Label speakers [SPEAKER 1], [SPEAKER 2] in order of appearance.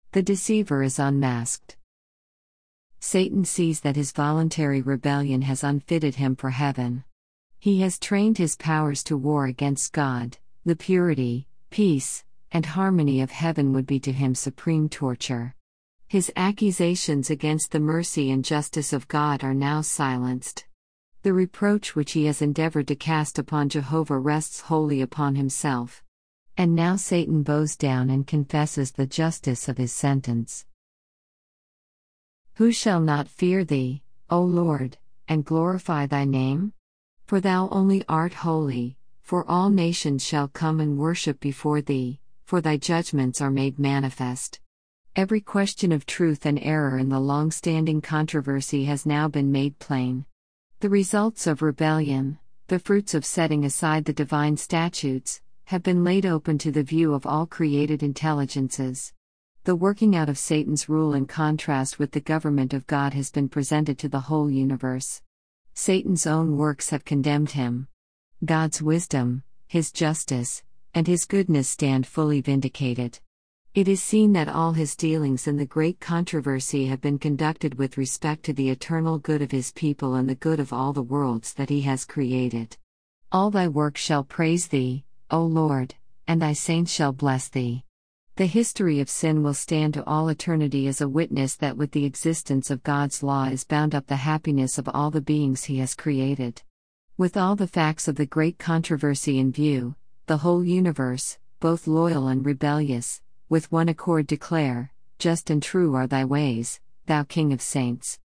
[SPEAKER 1] The deceiver is unmasked. Satan sees that his voluntary rebellion has unfitted him for heaven. He has trained his powers to war against God. The purity, peace, and harmony of heaven would be to him supreme torture. His accusations against the mercy and justice of God are now silenced. The reproach which he has endeavored to cast upon Jehovah rests wholly upon himself. And now Satan bows down and confesses the justice of his sentence. Who shall not fear thee, O Lord, and glorify thy name? For thou only art holy, for all nations shall come and worship before thee, for thy judgments are made manifest. Every question of truth and error in the long-standing controversy has now been made plain. The results of rebellion, the fruits of setting aside the divine statutes, have been laid open to the view of all created intelligences. The working out of Satan's rule in contrast with the government of God has been presented to the whole universe. Satan's own works have condemned him. God's wisdom, his justice, and his goodness stand fully vindicated. It is seen that all his dealings in the great controversy have been conducted with respect to the eternal good of his people and the good of all the worlds that he has created. All thy works shall praise thee, O Lord, and thy saints shall bless thee. The history of sin will stand to all eternity as a witness that with the existence of God's law is bound up the happiness of all the beings he has created. With all the facts of the great controversy in view, the whole universe, both loyal and rebellious, with one accord declare, just and true are thy ways, thou King of saints.